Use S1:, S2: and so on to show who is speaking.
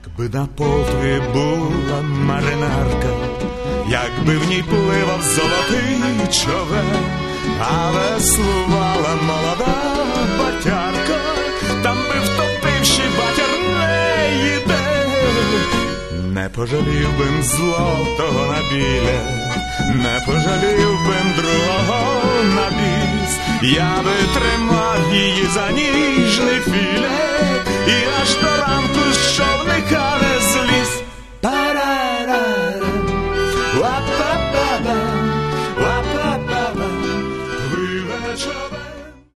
S1: Якби на Полтві була маринарка, якби в ній пливав золотий човен, а веслувала молода батярка, там би втопивши батяр не їде. Не пожалів бим злотого на біле, не пожалів бим другого на біс. Я би тримав її за ніжний філе і аж до ранку, що